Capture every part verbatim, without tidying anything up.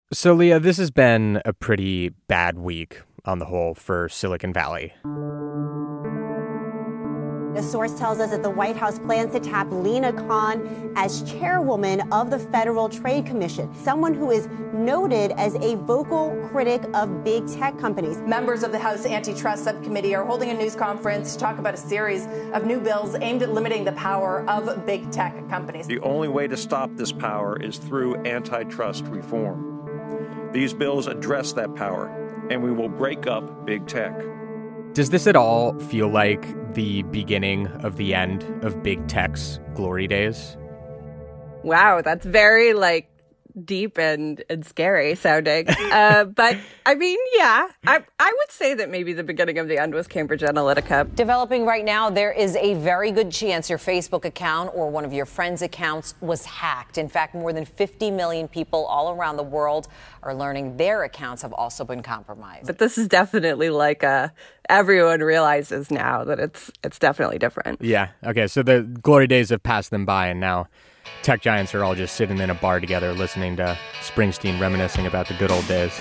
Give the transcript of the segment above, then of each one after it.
So, Leah, this has been a pretty bad week on the whole for Silicon Valley. A source tells us that the White House plans to tap Lina Khan as chairwoman of the Federal Trade Commission, someone who is noted as a vocal critic of big tech companies. Members of the House Antitrust Subcommittee are holding a news conference to talk about a series of new bills aimed at limiting the power of big tech companies. The only way to stop this power is through antitrust reform. These bills address that power, and we will break up big tech. Does this at all feel like the beginning of the end of big tech's glory days? Wow, that's very, like, deep and, and scary sounding. Uh, but, I mean, yeah, I, I would say that maybe the beginning of the end was Cambridge Analytica. Developing right now, there is a very good chance your Facebook account or one of your friends' accounts was hacked. In fact, more than fifty million people all around the world are learning their accounts have also been compromised. But this is definitely like a, everyone realizes now that it's it's definitely different. Yeah, okay, so the glory days have passed them by, and now tech giants are all just sitting in a bar together listening to Springsteen reminiscing about the good old days.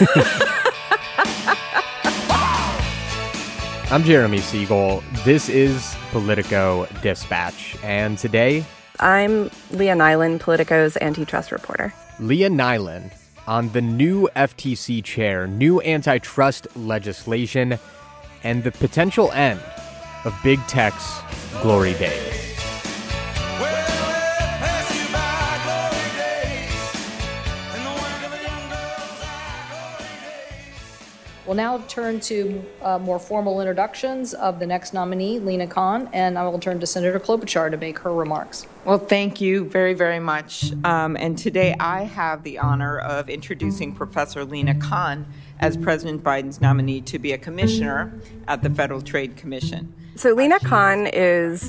I'm Jeremy Siegel. This is Politico Dispatch. And today, I'm Leah Nyland, Politico's antitrust reporter. Leah Nyland on the new F T C chair, new antitrust legislation, and the potential end of big tech's glory days. We'll now turn to uh, more formal introductions of the next nominee, Lina Khan, and I will turn to Senator Klobuchar to make her remarks. Well, thank you very, very much. Um, and today I have the honor of introducing Professor Lina Khan as President Biden's nominee to be a commissioner at the Federal Trade Commission. So Lina Khan is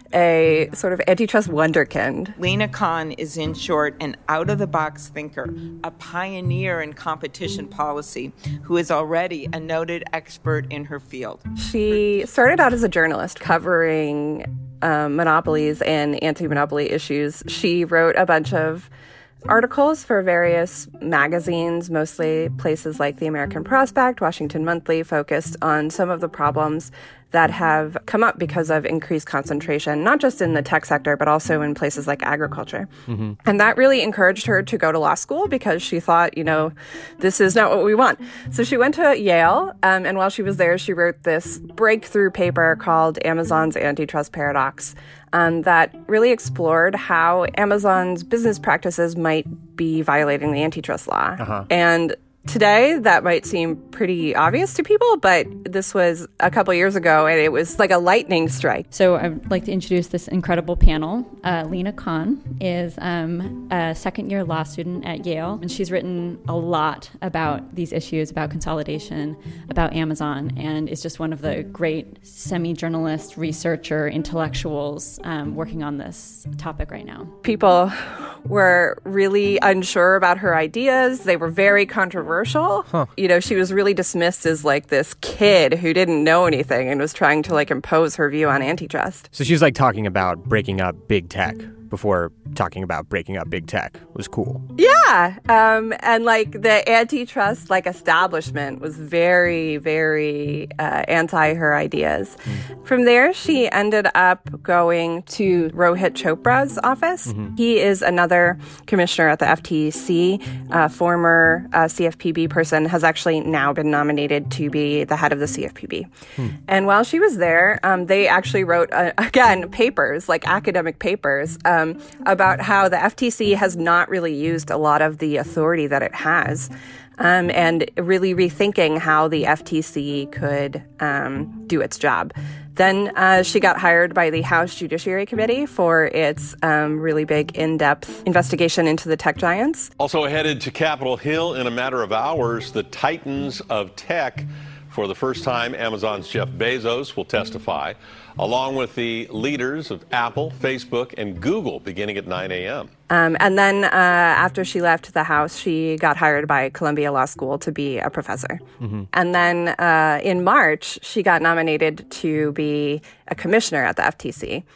a sort of antitrust wonderkind. Lina Khan is, in short, an out-of-the-box thinker, a pioneer in competition policy, who is already a noted expert in her field. She started out as a journalist covering um, monopolies and anti-monopoly issues. She wrote a bunch of articles for various magazines, mostly places like the American Prospect, Washington Monthly, focused on some of the problems that have come up because of increased concentration, not just in the tech sector, but also in places like agriculture. Mm-hmm. And that really encouraged her to go to law school because she thought, you know, this is not what we want. So she went to Yale, um, and while she was there, she wrote this breakthrough paper called Amazon's Antitrust Paradox um, that really explored how Amazon's business practices might be violating the antitrust law. Uh-huh. And today, that might seem pretty obvious to people, but this was a couple years ago, and it was like a lightning strike. So I'd like to introduce this incredible panel. Uh, Lina Khan is um, a second-year law student at Yale, and she's written a lot about these issues, about consolidation, about Amazon, and is just one of the great semi-journalist, researcher, intellectuals um, working on this topic right now. People were really unsure about her ideas. They were very controversial. Huh. You know, she was really dismissed as like this kid who didn't know anything and was trying to like impose her view on antitrust. So she's like talking about breaking up big tech before talking about breaking up big tech. It was cool. Yeah. Um, and like the antitrust like establishment was very, very uh, anti her ideas. Mm. From there, she ended up going to Rohit Chopra's office. Mm-hmm. He is another commissioner at the F T C, a former uh, C F P B person, has actually now been nominated to be the head of the C F P B. Hmm. And while she was there, um, they actually wrote, uh, again, papers, like academic papers, um, about how the F T C has not really used a lot of the authority that it has, um, and really rethinking how the F T C could um, do its job. Then uh, she got hired by the House Judiciary Committee for its um, really big, in-depth investigation into the tech giants. Also headed to Capitol Hill in a matter of hours, the titans of tech. For the first time, Amazon's Jeff Bezos will testify, along with the leaders of Apple, Facebook, and Google, beginning at nine a.m. Um, and then uh, after she left the House, she got hired by Columbia Law School to be a professor. Mm-hmm. And then uh, in March, she got nominated to be a commissioner at the F T C.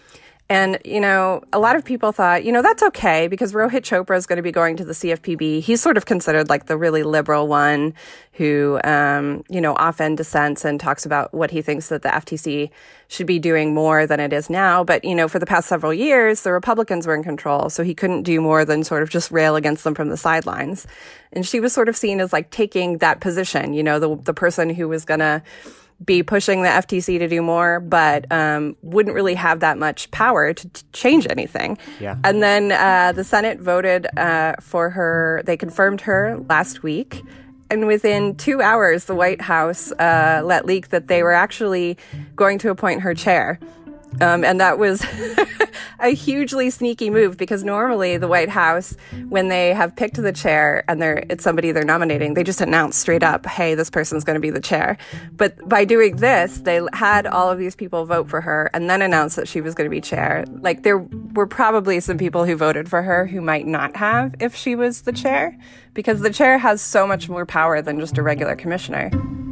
And, you know, a lot of people thought, you know, that's okay because Rohit Chopra is going to be going to the C F P B. He's sort of considered like the really liberal one who, um, you know, often dissents and talks about what he thinks that the F T C should be doing more than it is now. But, you know, for the past several years, the Republicans were in control, so he couldn't do more than sort of just rail against them from the sidelines. And she was sort of seen as like taking that position, you know, the the person who was going to be pushing the F T C to do more, but um, wouldn't really have that much power to, to change anything. Yeah. And then uh, the Senate voted uh, for her. They confirmed her last week. And within two hours, the White House uh, let leak that they were actually going to appoint her chair. Um, and that was a hugely sneaky move because normally the White House, when they have picked the chair and they're, it's somebody they're nominating, they just announce straight up, hey, this person's going to be the chair. But by doing this, they had all of these people vote for her and then announce that she was going to be chair. Like there were probably some people who voted for her who might not have if she was the chair, because the chair has so much more power than just a regular commissioner.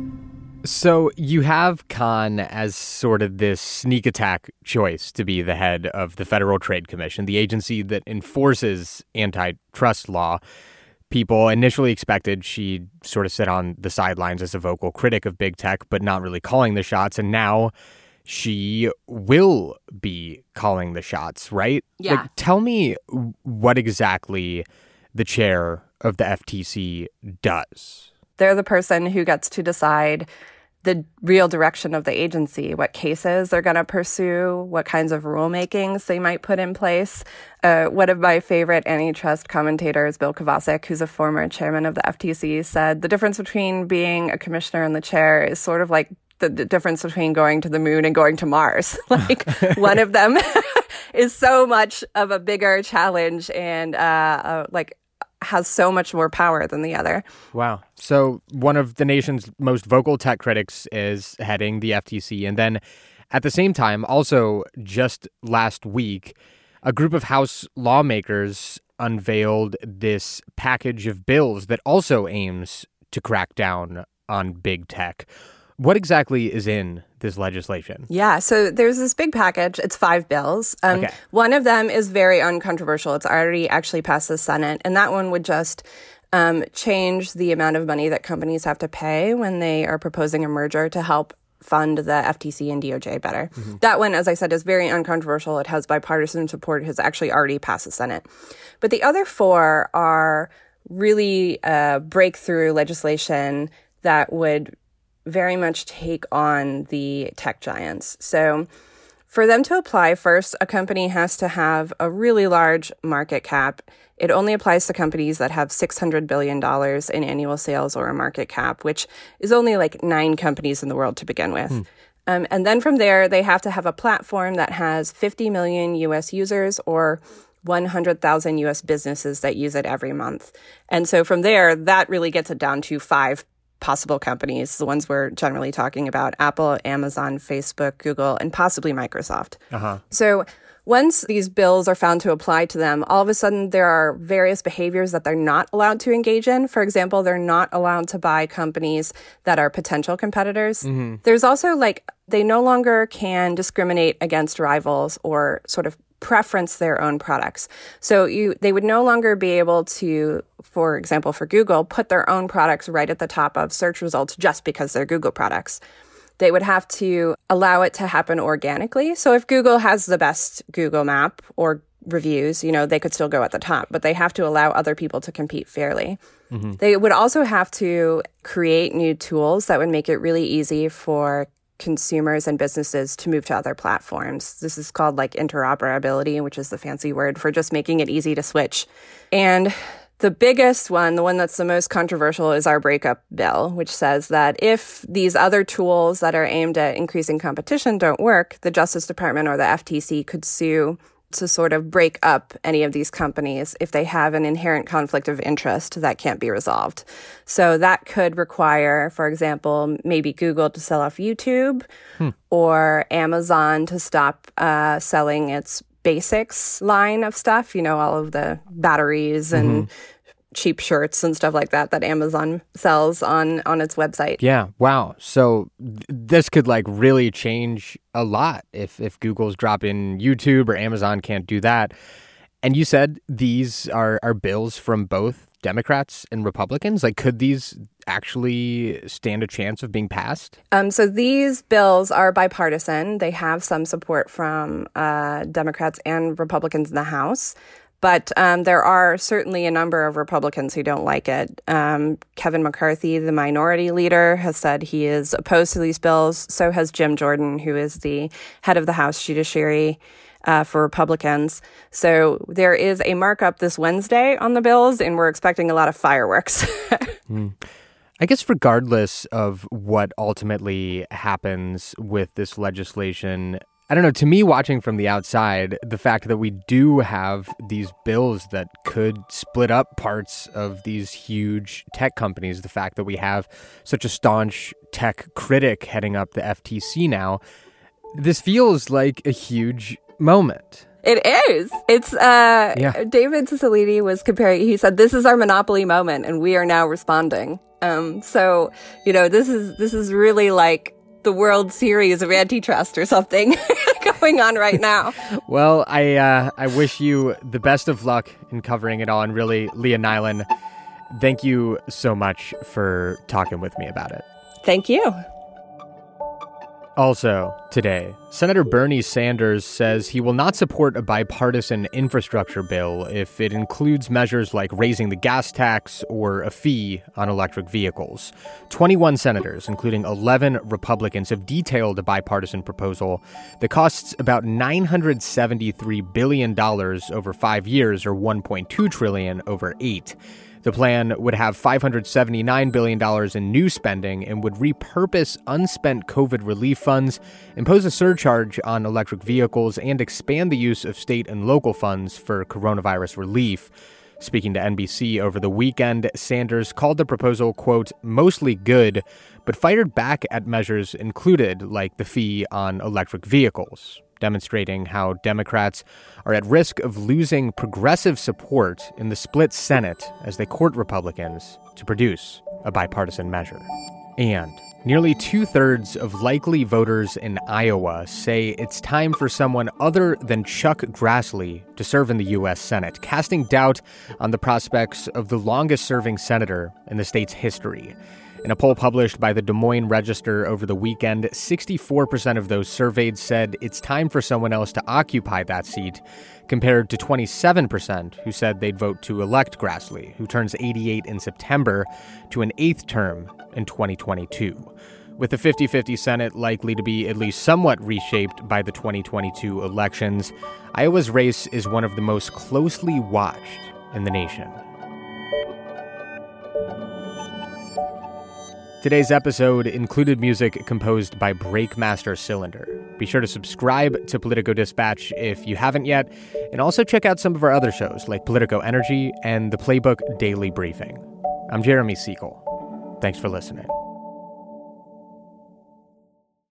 So you have Khan as sort of this sneak attack choice to be the head of the Federal Trade Commission, the agency that enforces antitrust law. People initially expected she'd sort of sit on the sidelines as a vocal critic of big tech, but not really calling the shots. And now she will be calling the shots, right? Yeah. Like, tell me what exactly the chair of the F T C does. They're the person who gets to decide the real direction of the agency, what cases they're going to pursue, what kinds of rulemakings they might put in place. Uh, one of my favorite antitrust commentators, Bill Kovacic, who's a former chairman of the F T C, said the difference between being a commissioner and the chair is sort of like the, the difference between going to the moon and going to Mars. Like one of them is so much of a bigger challenge and uh, uh, like has so much more power than the other. Wow. So one of the nation's most vocal tech critics is heading the F T C. And then at the same time, also just last week, a group of House lawmakers unveiled this package of bills that also aims to crack down on big tech. What exactly is in this legislation? Yeah, so there's this big package. It's five bills. Um, okay. One of them is very uncontroversial. It's already actually passed the Senate, and that one would just um, change the amount of money that companies have to pay when they are proposing a merger to help fund the F T C and D O J better. Mm-hmm. That one, as I said, is very uncontroversial. It has bipartisan support. It has actually already passed the Senate. But the other four are really uh, breakthrough legislation that would very much take on the tech giants. So for them to apply, first, a company has to have a really large market cap. It only applies to companies that have six hundred billion dollars in annual sales or a market cap, which is only like nine companies in the world to begin with. Hmm. Um, and then from there, they have to have a platform that has fifty million U S users or one hundred thousand U S businesses that use it every month. And so from there, that really gets it down to five possible companies, the ones we're generally talking about: Apple, Amazon, Facebook, Google, and possibly Microsoft. Uh-huh. So once these bills are found to apply to them, all of a sudden there are various behaviors that they're not allowed to engage in. For example, they're not allowed to buy companies that are potential competitors. Mm-hmm. There's also like, they no longer can discriminate against rivals or sort of preference their own products. So you, they would no longer be able to, for example, for Google, put their own products right at the top of search results just because they're Google products. They would have to allow it to happen organically. So if Google has the best Google map or reviews, you know, they could still go at the top, but they have to allow other people to compete fairly. Mm-hmm. They would also have to create new tools that would make it really easy for consumers and businesses to move to other platforms. This is called like interoperability, which is the fancy word for just making it easy to switch. And the biggest one, the one that's the most controversial, is our breakup bill, which says that if these other tools that are aimed at increasing competition don't work, the Justice Department or the F T C could sue to sort of break up any of these companies if they have an inherent conflict of interest that can't be resolved. So that could require, for example, maybe Google to sell off YouTube hmm. or Amazon to stop uh, selling its basics line of stuff, you know, all of the batteries and mm-hmm. cheap shirts and stuff like that that Amazon sells on, on its website. Yeah. Wow. So th- this could like really change a lot if, if Google's dropping YouTube or Amazon can't do that. And you said these are, are bills from both Democrats and Republicans. Like, could these actually stand a chance of being passed? Um, so these bills are bipartisan. They have some support from uh, Democrats and Republicans in the House. But um, there are certainly a number of Republicans who don't like it. Um, Kevin McCarthy, the minority leader, has said he is opposed to these bills. So has Jim Jordan, who is the head of the House Judiciary uh, for Republicans. So there is a markup this Wednesday on the bills, and we're expecting a lot of fireworks. mm. I guess regardless of what ultimately happens with this legislation, I don't know, to me, watching from the outside, the fact that we do have these bills that could split up parts of these huge tech companies, the fact that we have such a staunch tech critic heading up the F T C now, this feels like a huge moment. It is. It's, uh, yeah. David Cicilline was comparing, he said, this is our monopoly moment, and we are now responding. Um, so, you know, this is, this is really like the World Series of antitrust or something going on right now. Well, I uh, I wish you the best of luck in covering it all. And really, Leah Nylen, thank you so much for talking with me about it. Thank you. Also, today, Senator Bernie Sanders says he will not support a bipartisan infrastructure bill if it includes measures like raising the gas tax or a fee on electric vehicles. twenty-one senators, including eleven Republicans, have detailed a bipartisan proposal that costs about nine hundred seventy-three billion dollars over five years, or one point two trillion dollars over eight. The plan would have five hundred seventy-nine billion dollars in new spending and would repurpose unspent COVID relief funds, impose a surcharge on electric vehicles, and expand the use of state and local funds for coronavirus relief. Speaking to N B C over the weekend, Sanders called the proposal, quote, mostly good, but fired back at measures included like the fee on electric vehicles, demonstrating how Democrats are at risk of losing progressive support in the split Senate as they court Republicans to produce a bipartisan measure. And nearly two-thirds of likely voters in Iowa say it's time for someone other than Chuck Grassley to serve in the U S Senate, casting doubt on the prospects of the longest-serving senator in the state's history. In a poll published by the Des Moines Register over the weekend, sixty-four percent of those surveyed said it's time for someone else to occupy that seat, compared to twenty-seven percent who said they'd vote to elect Grassley, who turns eighty-eight in September, to an eighth term in twenty twenty-two. With the fifty-fifty Senate likely to be at least somewhat reshaped by the twenty twenty-two elections, Iowa's race is one of the most closely watched in the nation. Today's episode included music composed by Breakmaster Cylinder. Be sure to subscribe to Politico Dispatch if you haven't yet, and also check out some of our other shows like Politico Energy and the Playbook Daily Briefing. I'm Jeremy Siegel. Thanks for listening.